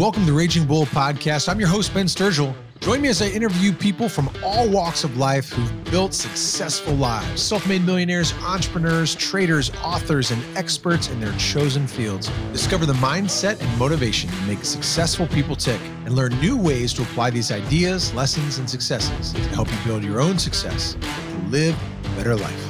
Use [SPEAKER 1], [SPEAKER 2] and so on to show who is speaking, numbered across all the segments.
[SPEAKER 1] welcome to the Raging Bull Podcast. I'm your host, Ben Sturgill. Join me as I interview people from all walks of life who've built successful lives. Self-made millionaires, entrepreneurs, traders, authors, and experts in their chosen fields. Discover the mindset and motivation to make successful people tick and learn new ways to apply these ideas, lessons, and successes to help you build your own success and live a better life.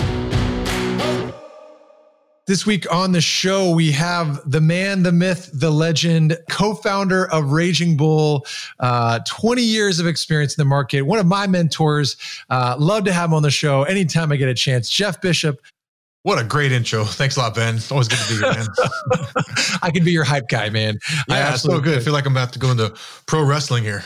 [SPEAKER 1] This week on the show, we have the man, the myth, the legend, co-founder of Raging Bull, 20 years of experience in the market, one of my mentors. Love to have him on the show anytime I get a chance. Jeff Bishop.
[SPEAKER 2] What a great intro. Thanks a lot, Ben. It's always good to be here, man.
[SPEAKER 1] I can be your hype guy, man.
[SPEAKER 2] Yeah, it's so good. I feel like I'm about to go into pro wrestling here.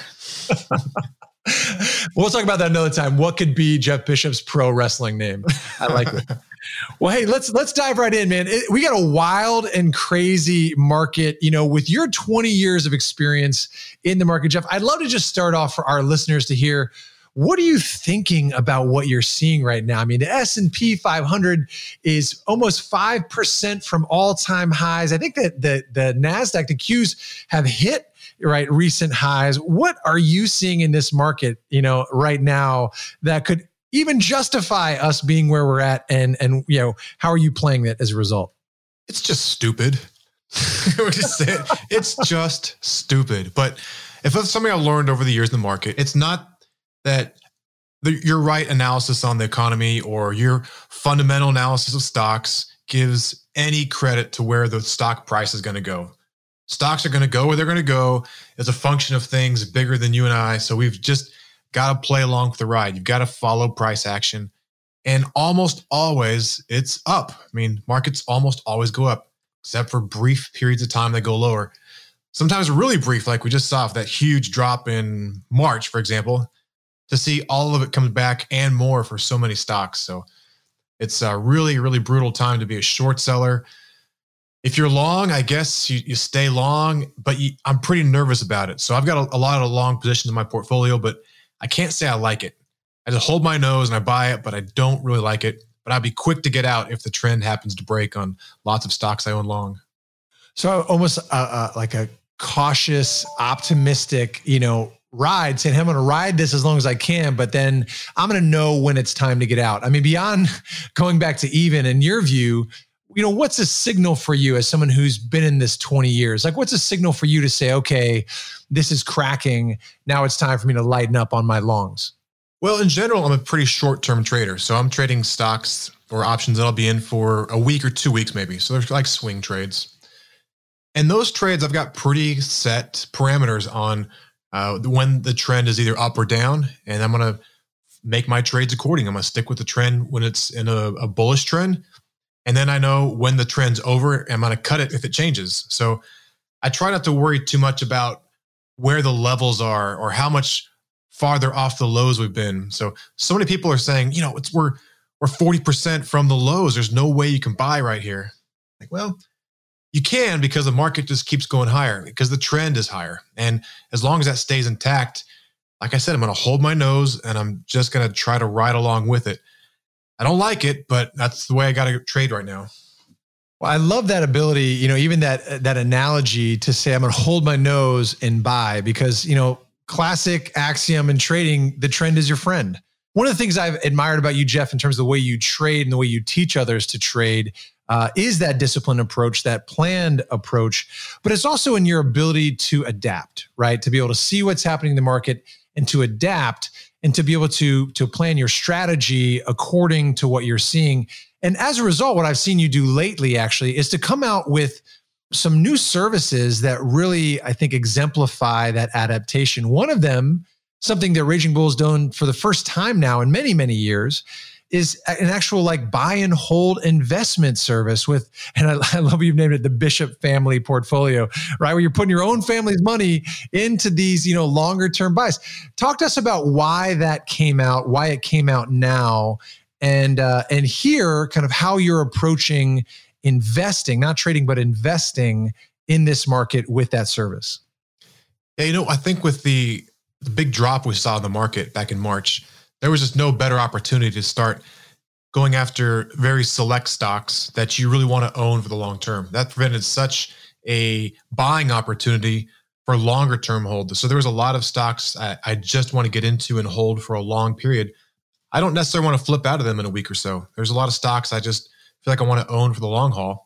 [SPEAKER 1] We'll talk about that another time. What could be Jeff Bishop's pro wrestling name? I like it. Well, hey, let's dive right in, man. We got a wild and crazy market, with your 20 years of experience in the market, Jeff. I'd love to just start off for our listeners to hear, what are you thinking about what you're seeing right now? I mean, the S&P 500 is almost 5% from all-time highs. I think that the NASDAQ, the Qs have hit recent highs. What are you seeing in this market, right now that could even justify us being where we're at? And how are you playing that as a result?
[SPEAKER 2] It's just stupid. It's just stupid. But if it's something I've learned over the years in the market, it's not that your right analysis on the economy or your fundamental analysis of stocks gives any credit to where the stock price is going to go. Stocks are going to go where they're going to go. It's a function of things bigger than you and I. So we've just got to play along for the ride. You've got to follow price action. And almost always it's up. I mean, markets almost always go up, except for brief periods of time they go lower. Sometimes really brief, like we just saw that huge drop in March, for example, to see all of it come back and more for so many stocks. So it's a really, really brutal time to be a short seller. If you're long, I guess you stay long, but I'm pretty nervous about it. So I've got a lot of long positions in my portfolio, but I can't say I like it. I just hold my nose and I buy it, but I don't really like it. But I'd be quick to get out if the trend happens to break on lots of stocks I own long.
[SPEAKER 1] So almost like a cautious, optimistic, ride, saying, hey, I'm going to ride this as long as I can, but then I'm going to know when it's time to get out. I mean, beyond going back to even, in your view, what's a signal for you as someone who's been in this 20 years? Like, what's a signal for you to say, okay, this is cracking. Now it's time for me to lighten up on my longs?
[SPEAKER 2] Well, in general, I'm a pretty short-term trader. So I'm trading stocks or options that I'll be in for a week or 2 weeks, maybe. So they're like swing trades. And those trades, I've got pretty set parameters on when the trend is either up or down. And I'm going to make my trades according. I'm going to stick with the trend when it's in a bullish trend. And then I know when the trend's over, I'm going to cut it if it changes. So I try not to worry too much about where the levels are or how much farther off the lows we've been. So many people are saying, we're 40% from the lows. There's no way you can buy right here. Like, well, you can, because the market just keeps going higher because the trend is higher. And as long as that stays intact, like I said, I'm going to hold my nose and I'm just going to try to ride along with it. I don't like it, but that's the way I got to trade right now.
[SPEAKER 1] Well, I love that ability, even that analogy to say, I'm going to hold my nose and buy, because, classic axiom in trading, the trend is your friend. One of the things I've admired about you, Jeff, in terms of the way you trade and the way you teach others to trade, is that disciplined approach, that planned approach, but it's also in your ability to adapt, right? To be able to see what's happening in the market and to adapt, and to be able to plan your strategy according to what you're seeing. And as a result, what I've seen you do lately actually is to come out with some new services that really, I think, exemplify that adaptation. One of them, something that Raging Bull's done for the first time now in many, many years, is an actual buy and hold investment service with, and I love you've named it the Bishop Family Portfolio, right? Where you're putting your own family's money into these, longer term buys. Talk to us about why that came out, why it came out now, and here kind of how you're approaching investing, not trading, but investing in this market with that service.
[SPEAKER 2] Yeah, I think with the big drop we saw in the market back in March, there was just no better opportunity to start going after very select stocks that you really want to own for the long term. That presented such a buying opportunity for longer term hold. So there's a lot of stocks I just want to get into and hold for a long period. I don't necessarily want to flip out of them in a week or so. There's a lot of stocks I just feel like I want to own for the long haul.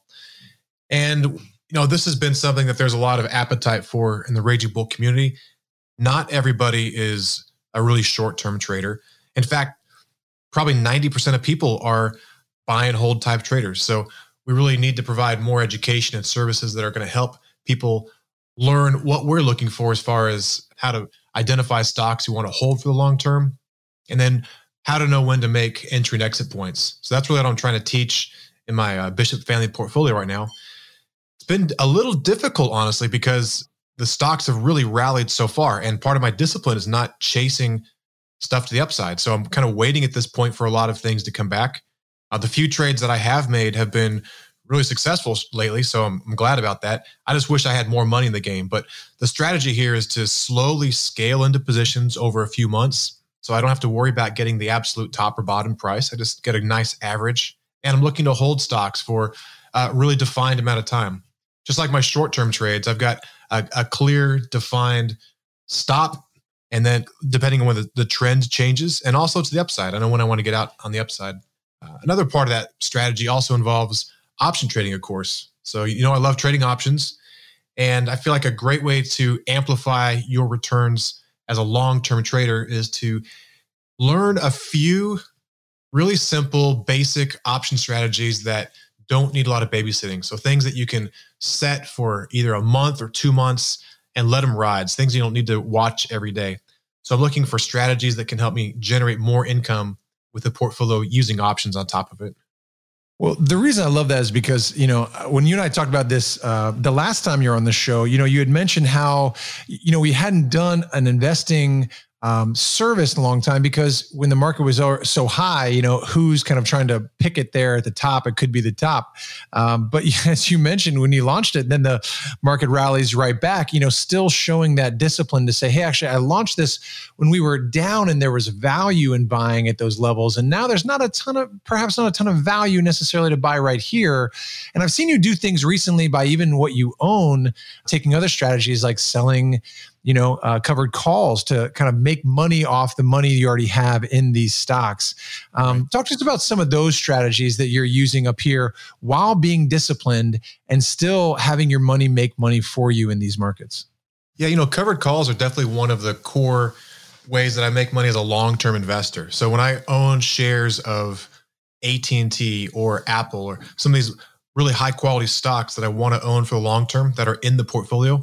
[SPEAKER 2] And this has been something that there's a lot of appetite for in the Raging Bull community. Not everybody is a really short-term trader. In fact, probably 90% of people are buy and hold type traders. So we really need to provide more education and services that are going to help people learn what we're looking for as far as how to identify stocks you want to hold for the long term, and then how to know when to make entry and exit points. So that's really what I'm trying to teach in my Bishop family portfolio right now. It's been a little difficult, honestly, because the stocks have really rallied so far. And part of my discipline is not chasing stuff to the upside. So I'm kind of waiting at this point for a lot of things to come back. The few trades that I have made have been really successful lately. So I'm glad about that. I just wish I had more money in the game. But the strategy here is to slowly scale into positions over a few months. So I don't have to worry about getting the absolute top or bottom price. I just get a nice average. And I'm looking to hold stocks for a really defined amount of time. Just like my short-term trades, I've got a clear, defined stop. And then depending on when the trend changes, and also to the upside, I know when I want to get out on the upside. Another part of that strategy also involves option trading, of course. So, I love trading options. And I feel like a great way to amplify your returns as a long-term trader is to learn a few really simple, basic option strategies that don't need a lot of babysitting. So things that you can set for either a month or 2 months and let them ride. Things you don't need to watch every day. So I'm looking for strategies that can help me generate more income with a portfolio using options on top of it.
[SPEAKER 1] Well, the reason I love that is because, when you and I talked about this, the last time you were on the show, you had mentioned how, we hadn't done an investing service in a long time because when the market was so high, who's kind of trying to pick it there at the top? It could be the top. But as you mentioned, when you launched it, then the market rallies right back, still showing that discipline to say, hey, actually, I launched this when we were down and there was value in buying at those levels. And now there's perhaps not a ton of value necessarily to buy right here. And I've seen you do things recently by even what you own, taking other strategies like selling covered calls to kind of make money off the money you already have in these stocks. Talk to us about some of those strategies that you're using up here while being disciplined and still having your money make money for you in these markets.
[SPEAKER 2] Yeah, covered calls are definitely one of the core ways that I make money as a long-term investor. So when I own shares of AT&T or Apple or some of these really high-quality stocks that I want to own for the long term that are in the portfolio,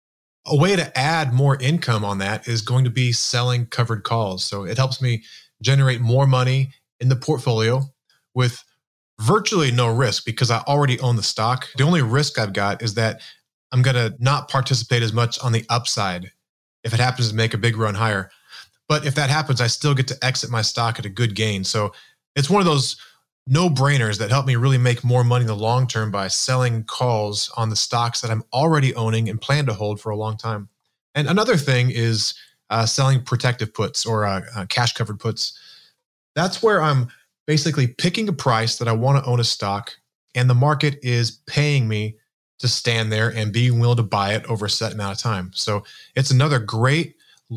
[SPEAKER 2] a way to add more income on that is going to be selling covered calls. So it helps me generate more money in the portfolio with virtually no risk because I already own the stock. The only risk I've got is that I'm going to not participate as much on the upside if it happens to make a big run higher. But if that happens, I still get to exit my stock at a good gain. So it's one of those no-brainers that help me really make more money in the long term by selling calls on the stocks that I'm already owning and plan to hold for a long time. And another thing is selling protective puts or cash-covered puts. That's where I'm basically picking a price that I want to own a stock, and the market is paying me to stand there and being willing to buy it over a set amount of time. So it's another great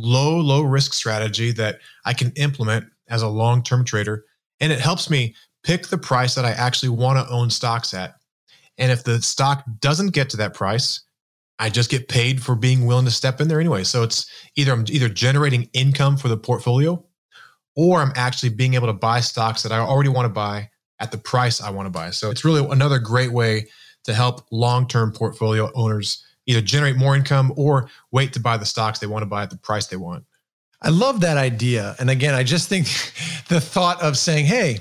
[SPEAKER 2] low risk strategy that I can implement as a long-term trader, and it helps me pick the price that I actually want to own stocks at. And if the stock doesn't get to that price, I just get paid for being willing to step in there anyway. So it's I'm either generating income for the portfolio, or I'm actually being able to buy stocks that I already want to buy at the price I want to buy. So it's really another great way to help long-term portfolio owners either generate more income or wait to buy the stocks they want to buy at the price they want.
[SPEAKER 1] I love that idea. And again, I just think the thought of saying, hey,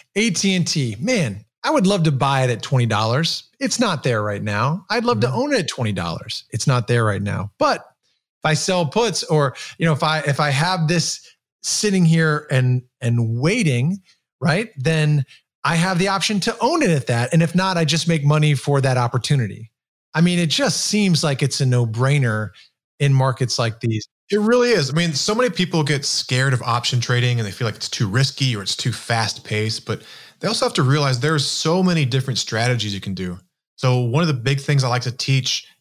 [SPEAKER 1] AT&T, man, I would love to buy it at $20. It's not there right now. I'd love to own it at $20. It's not there right now. But if I sell puts, or if I have this sitting here and waiting, right, then I have the option to own it at that. And if not, I just make money for that opportunity. I mean, it just seems like it's a no-brainer in markets like these.
[SPEAKER 2] It really is. I mean, so many people get scared of option trading and they feel like it's too risky or it's too fast paced, but they also have to realize there's so many different strategies you can do. So one of the big things I like to teach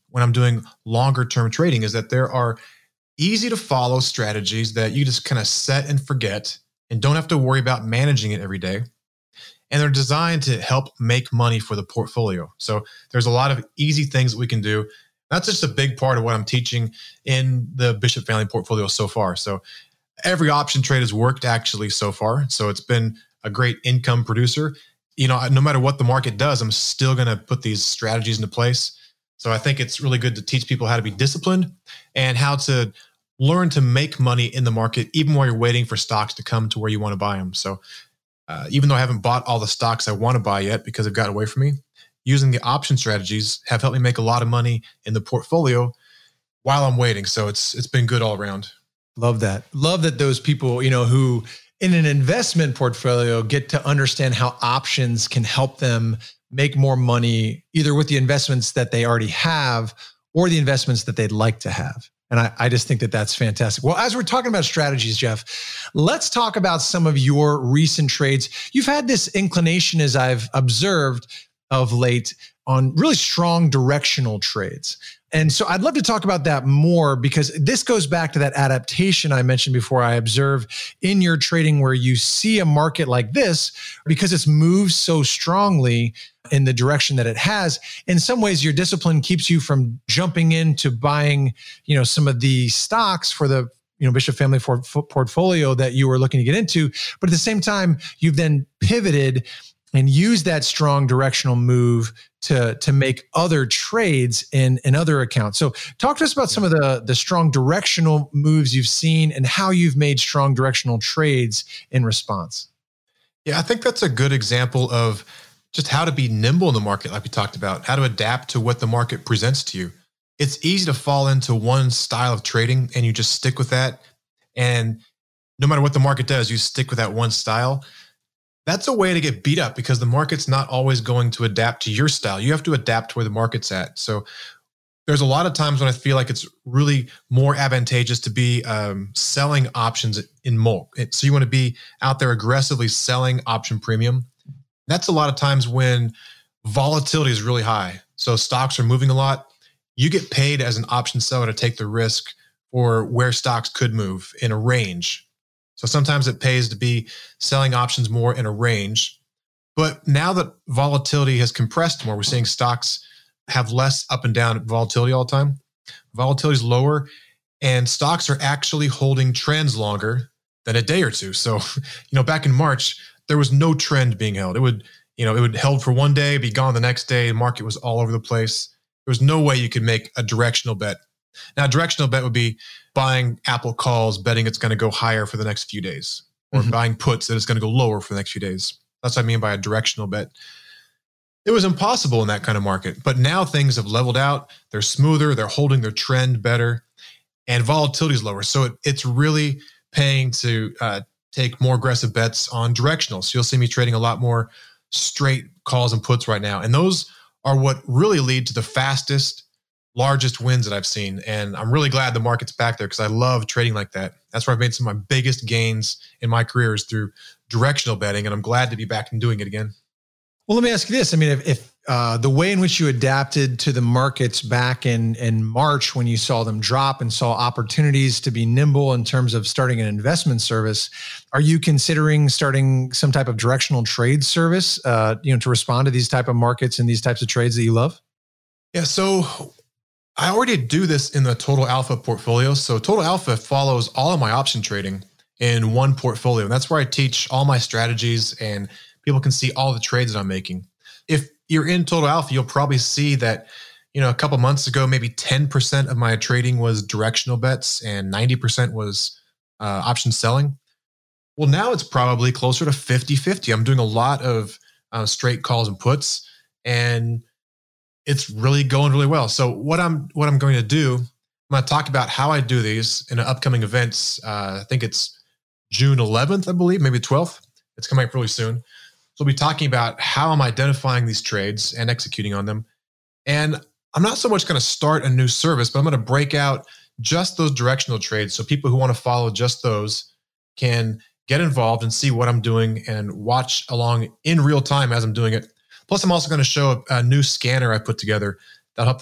[SPEAKER 2] when I'm doing longer term trading is that there are easy to follow strategies that you just kind of set and forget and don't have to worry about managing it every day. And they're designed to help make money for the portfolio. So there's a lot of easy things that we can do. That's just a big part of what I'm teaching in the Bishop Family portfolio so far. So every option trade has worked actually so far. So it's been a great income producer. No matter what the market does, I'm still going to put these strategies into place. So I think it's really good to teach people how to be disciplined and how to learn to make money in the market, even while you're waiting for stocks to come to where you want to buy them. So even though I haven't bought all the stocks I want to buy yet because they've gotten away from me, using the option strategies have helped me make a lot of money in the portfolio while I'm waiting. So it's been good all around.
[SPEAKER 1] Love that. Love that those people, who in an investment portfolio get to understand how options can help them make more money, either with the investments that they already have or the investments that they'd like to have. And I just think that that's fantastic. Well, as we're talking about strategies, Jeff, let's talk about some of your recent trades. You've had this inclination, as I've observed of late, on really strong directional trades. And so I'd love to talk about that more, because this goes back to that adaptation I mentioned before. I observe in your trading where you see a market like this, because it's moved so strongly in the direction that it has. In some ways, your discipline keeps you from jumping into buying, some of the stocks for the Bishop Family portfolio that you were looking to get into. But at the same time, you've then pivoted and use that strong directional move to make other trades in other accounts. So talk to us about some of the strong directional moves you've seen and how you've made strong directional trades in response.
[SPEAKER 2] Yeah, I think that's a good example of just how to be nimble in the market, like we talked about, how to adapt to what the market presents to you. It's easy to fall into one style of trading and you just stick with that. And no matter what the market does, you stick with that one style. That's a way to get beat up because the market's not always going to adapt to your style. You have to adapt to where the market's at. So there's a lot of times when I feel like it's really more advantageous to be selling options in bulk. So you want to be out there aggressively selling option premium. That's a lot of times when volatility is really high. So stocks are moving a lot. You get paid as an option seller to take the risk for where stocks could move in a range. So sometimes it pays to be selling options more in a range. But now that volatility has compressed more, we're seeing stocks have less up and down volatility all the time. Volatility is lower and stocks are actually holding trends longer than a day or two. So, back in March, there was no trend being held. It would held for one day, be gone the next day. The market was all over the place. There was no way you could make a directional bet. Now, a directional bet would be buying Apple calls, betting it's going to go higher for the next few days, or buying puts that it's going to go lower for the next few days. That's what I mean by a directional bet. It was impossible in that kind of market. But now things have leveled out. They're smoother. They're holding their trend better. And volatility is lower. So it's really paying to take more aggressive bets on directional. So you'll see me trading a lot more straight calls and puts right now. And those are what really lead to the fastest, largest wins that I've seen. And I'm really glad the market's back there because I love trading like that. That's where I've made some of my biggest gains in my career is through directional betting. And I'm glad to be back and doing it again.
[SPEAKER 1] Well, let me ask you this. I mean, if the way in which you adapted to the markets back in March when you saw them drop and saw opportunities to be nimble in terms of starting an investment service, are you considering starting some type of directional trade service, to respond to these type of markets and these types of trades that you love?
[SPEAKER 2] Yeah, so I already do this in the Total Alpha portfolio. So Total Alpha follows all of my option trading in one portfolio. And that's where I teach all my strategies and people can see all the trades that I'm making. If you're in Total Alpha, you'll probably see that, a couple months ago, maybe 10% of my trading was directional bets and 90% was option selling. Well, now it's probably closer to 50-50. I'm doing a lot of straight calls and puts, and it's really going really well. So what I'm going to do, I'm going to talk about how I do these in an upcoming events. I think it's June 11th, I believe, maybe 12th. It's coming up really soon. So we'll be talking about how I'm identifying these trades and executing on them. And I'm not so much going to start a new service, but I'm going to break out just those directional trades. So people who want to follow just those can get involved and see what I'm doing and watch along in real time as I'm doing it. Plus, I'm also going to show a new scanner I put together that'll help them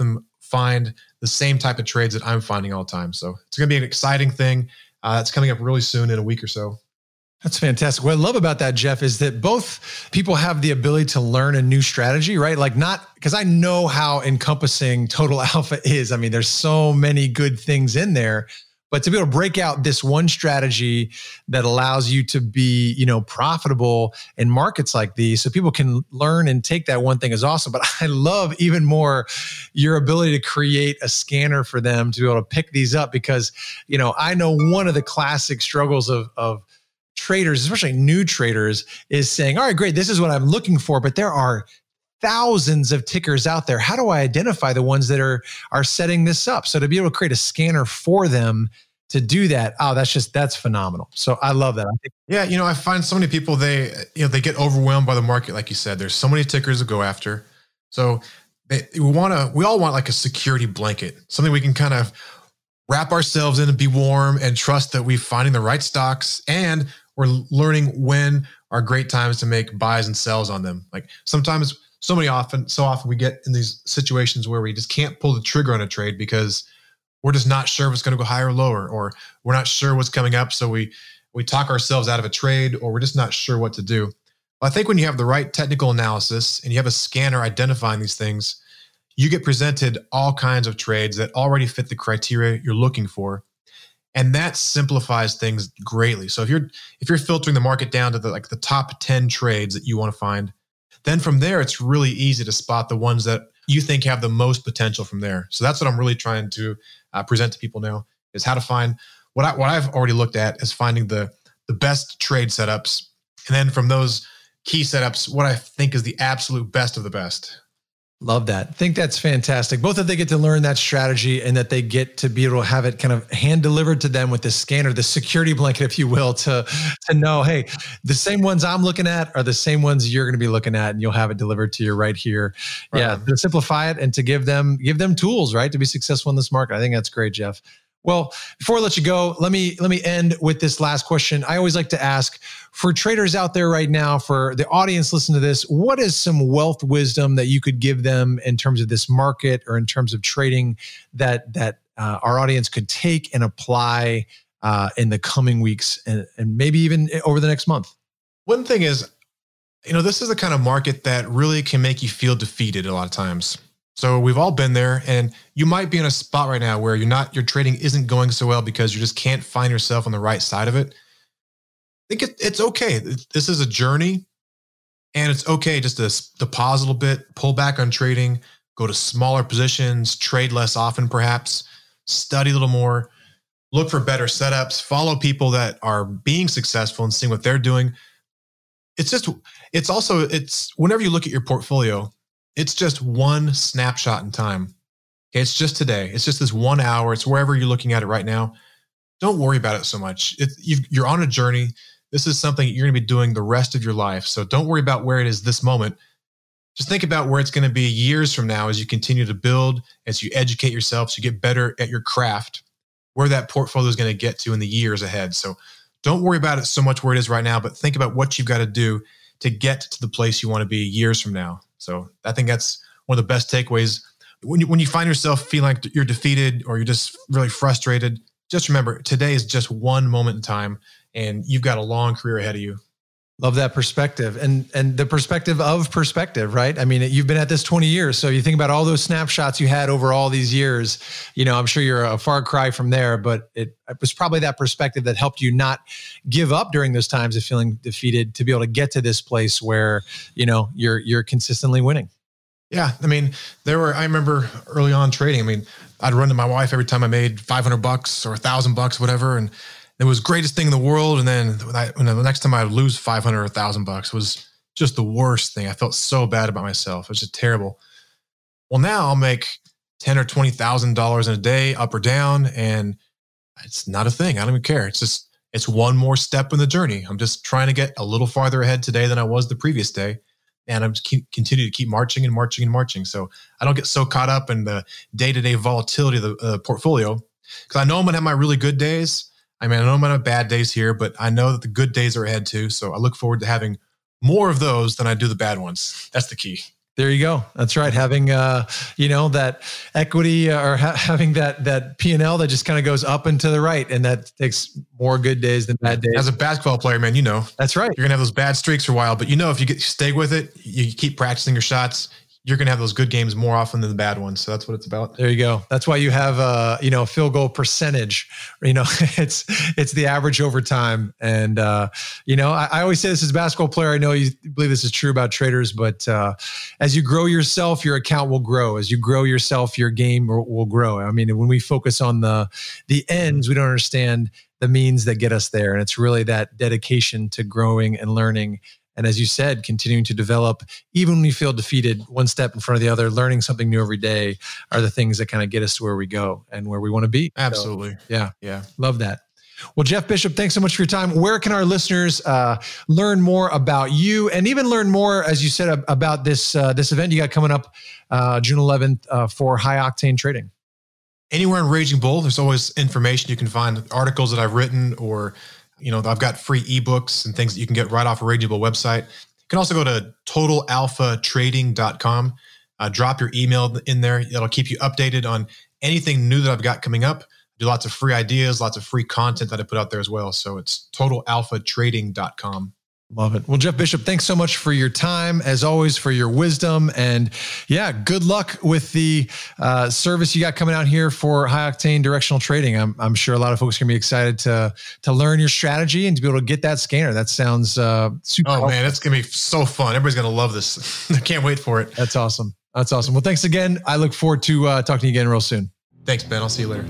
[SPEAKER 2] find the same type of trades that I'm finding all the time. So it's going to be an exciting thing. It's coming up really soon in a week or so.
[SPEAKER 1] That's fantastic. What I love about that, Jeff, is that both people have the ability to learn a new strategy, right? Like not, because I know how encompassing Total Alpha is. I mean, there's so many good things in there, but to be able to break out this one strategy that allows you to be, profitable in markets like these so people can learn and take that one thing is awesome. But I love even more your ability to create a scanner for them to be able to pick these up because, I know one of the classic struggles of traders, especially new traders, is saying, all right, great, this is what I'm looking for, but there are thousands of tickers out there. How do I identify the ones that are setting this up? So to be able to create a scanner for them to do that, that's phenomenal. So I love that.
[SPEAKER 2] I find so many people, they get overwhelmed by the market. Like you said, there's so many tickers to go after. So we all want like a security blanket, something we can kind of wrap ourselves in and be warm and trust that we're finding the right stocks and we're learning when are great times to make buys and sells on them. Like sometimes, so often we get in these situations where we just can't pull the trigger on a trade because we're just not sure if it's going to go higher or lower, or we're not sure what's coming up. So we talk ourselves out of a trade, or we're just not sure what to do. Well, I think when you have the right technical analysis and you have a scanner identifying these things, you get presented all kinds of trades that already fit the criteria you're looking for. And that simplifies things greatly. So if you're filtering the market down to the top 10 trades that you want to find, then from there, it's really easy to spot the ones that you think have the most potential from there. So that's what I'm really trying to present to people now, is how to find what I've already looked at is finding the best trade setups. And then from those key setups, what I think is the absolute best of the best.
[SPEAKER 1] Love that. I think that's fantastic. Both that they get to learn that strategy and that they get to be able to have it kind of hand delivered to them with the scanner, the security blanket, if you will, to know, hey, the same ones I'm looking at are the same ones you're going to be looking at, and you'll have it delivered to you right here. Right. Yeah, to simplify it and to give them tools, right, to be successful in this market. I think that's great, Jeff. Well, before I let you go, let me end with this last question. I always like to ask, for traders out there right now, for the audience listening to this, what is some wealth wisdom that you could give them in terms of this market or in terms of trading that our audience could take and apply in the coming weeks and maybe even over the next month?
[SPEAKER 2] One thing is, this is the kind of market that really can make you feel defeated a lot of times. So we've all been there, and you might be in a spot right now where your trading isn't going so well because you just can't find yourself on the right side of it. I think it's okay. This is a journey, and it's okay just to pause a little bit, pull back on trading, go to smaller positions, trade less often perhaps, study a little more, look for better setups, follow people that are being successful and seeing what they're doing. It's whenever you look at your portfolio, it's just one snapshot in time. Okay, it's just today. It's just this 1 hour. It's wherever you're looking at it right now. Don't worry about it so much. You're on a journey. This is something you're going to be doing the rest of your life. So don't worry about where it is this moment. Just think about where it's going to be years from now as you continue to build, as you educate yourself, so you get better at your craft, where that portfolio is going to get to in the years ahead. So don't worry about it so much where it is right now, but think about what you've got to do to get to the place you want to be years from now. So I think that's one of the best takeaways. When you find yourself feeling like you're defeated or you're just really frustrated, just remember, today is just one moment in time, and you've got a long career ahead of you.
[SPEAKER 1] Love that perspective, and the perspective of perspective, right? I mean, you've been at this 20 years. So you think about all those snapshots you had over all these years, I'm sure you're a far cry from there, but it was probably that perspective that helped you not give up during those times of feeling defeated to be able to get to this place where, you're consistently winning.
[SPEAKER 2] Yeah. I mean, I remember early on trading, I'd run to my wife every time I made $500 or $1,000, whatever. And it was the greatest thing in the world. And then when the next time I would lose $500 or $1,000 was just the worst thing. I felt so bad about myself. It was just terrible. Well, now I'll make $10,000 or $20,000 in a day, up or down, and it's not a thing. I don't even care. It's one more step in the journey. I'm just trying to get a little farther ahead today than I was the previous day. And I'm just continue to keep marching and marching and marching. So I don't get so caught up in the day-to-day volatility of the portfolio, because I know I'm going to have my really good days. I know I'm going to have bad days here, but I know that the good days are ahead too. So I look forward to having more of those than I do the bad ones. That's the key.
[SPEAKER 1] There you go. That's right. Having, that equity or having that P&L that just kind of goes up and to the right. And that takes more good days than bad days.
[SPEAKER 2] As a basketball player, man,
[SPEAKER 1] that's right.
[SPEAKER 2] You're going to have those bad streaks for a while, but if you stay with it, you keep practicing your shots, you're going to have those good games more often than the bad ones. So that's what it's about.
[SPEAKER 1] There you go. That's why you have a field goal percentage. It's the average over time. And I always say this as a basketball player. I know you believe this is true about traders, but as you grow yourself, your account will grow. As you grow yourself, your game will grow. I mean, when we focus on the ends, we don't understand the means that get us there. And it's really that dedication to growing and learning. And as you said, continuing to develop, even when you feel defeated, one step in front of the other, learning something new every day are the things that kind of get us to where we go and where we want to be.
[SPEAKER 2] Absolutely.
[SPEAKER 1] So, yeah. Love that. Well, Jeff Bishop, thanks so much for your time. Where can our listeners learn more about you and even learn more, as you said, about this event you got coming up June 11th for High Octane Trading?
[SPEAKER 2] Anywhere in Raging Bull, there's always information. You can find articles that I've written, or I've got free ebooks and things that you can get right off a Raging Bull website. You can also go to totalalphatrading.com. Drop your email in there. It'll keep you updated on anything new that I've got coming up. I do lots of free ideas, lots of free content that I put out there as well. So it's totalalphatrading.com.
[SPEAKER 1] Love it. Well, Jeff Bishop, thanks so much for your time, as always, for your wisdom. And good luck with the service you got coming out here for High Octane Directional Trading. I'm sure a lot of folks are going to be excited to learn your strategy and to be able to get that scanner. That sounds super helpful.
[SPEAKER 2] Man, it's going to be so fun. Everybody's going to love this. I can't wait for it.
[SPEAKER 1] That's awesome. Well, thanks again. I look forward to talking to you again real soon.
[SPEAKER 2] Thanks, Ben. I'll see you later.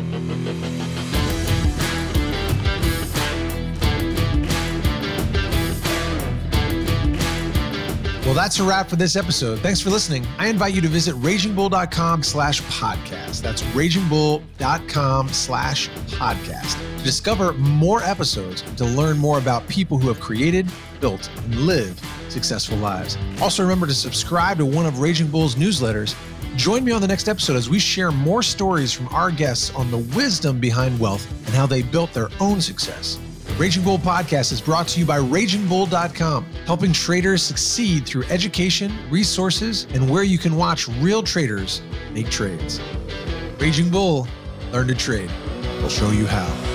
[SPEAKER 1] Well, that's a wrap for this episode. Thanks for listening. I invite you to visit ragingbull.com/podcast. That's ragingbull.com/podcast to discover more episodes and to learn more about people who have created, built, and lived successful lives. Also, remember to subscribe to one of Raging Bull's newsletters. Join me on the next episode as we share more stories from our guests on the wisdom behind wealth and how they built their own success. Raging Bull Podcast is brought to you by RagingBull.com, helping traders succeed through education, resources, and where you can watch real traders make trades. Raging Bull, learn to trade. We'll show you how.